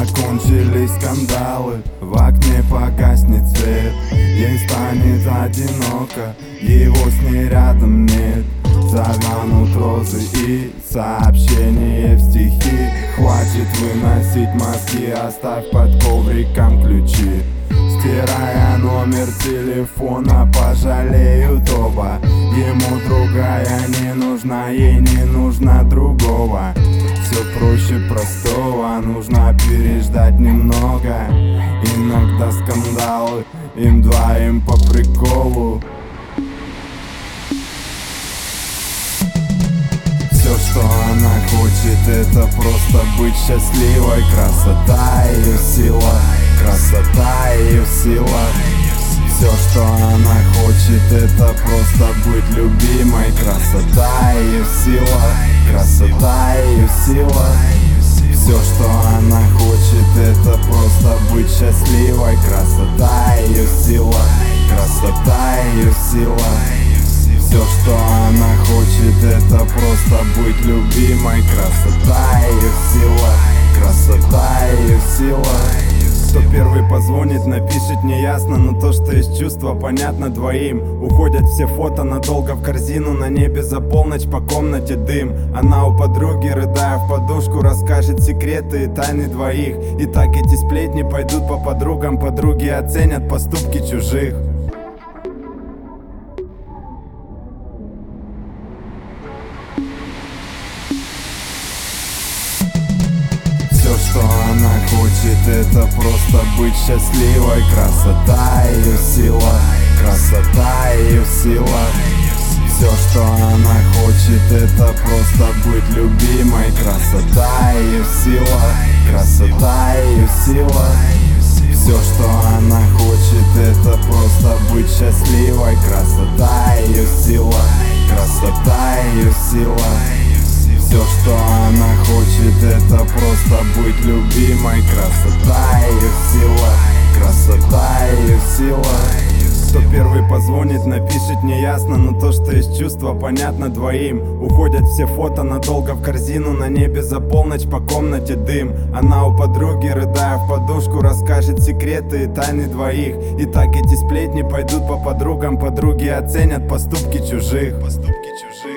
закончились скандалы, в окне погаснет свет. Ей станет одиноко, его с ней рядом нет. Завянут розы и сообщения в стихи. Хватит выносить мозги, оставь под ковриком ключи. Стирая номер телефона, пожалеют оба. Ему другая не нужна, ей не нужна другого. Все проще простого, нужно переждать немного. Иногда скандалы, им двоим по приколу. Все, что она хочет, это просто быть счастливой. Красота ее сила, красота ее сила. Все, что она хочет, это просто быть любимой. Красота ее сила, красота ее сила. Все, что она хочет, это просто быть счастливой. Красота ее сила, красота ее сила. Все, что она хочет, это просто быть любимой. Красота ее сила, красота ее сила. Кто первый позвонит, напишет неясно, но то, что есть чувство, понятно двоим. Уходят все фото надолго в корзину, на небе за полночь по комнате дым. Она у подруги, рыдая в подушку, расскажет секреты и тайны двоих. И так эти сплетни пойдут по подругам, подруги оценят поступки чужих. Все, что она хочет, это просто быть счастливой. Красота ее сила, красота ее сила. Все, что она хочет, это просто быть любимой. Красота ее сила, красота ее сила. Все, что она хочет, это просто быть счастливой. Красота ее сила, красота ее сила. Все, что она хочет, это просто быть любимой. Красота ее сила, красота ее сила. Кто первый позвонит, напишет неясно, но то, что есть чувство, понятно двоим. Уходят все фото надолго в корзину, на небе за полночь по комнате дым. Она у подруги, рыдая в подушку, расскажет секреты и тайны двоих. И так эти сплетни пойдут по подругам, подруги оценят поступки чужих.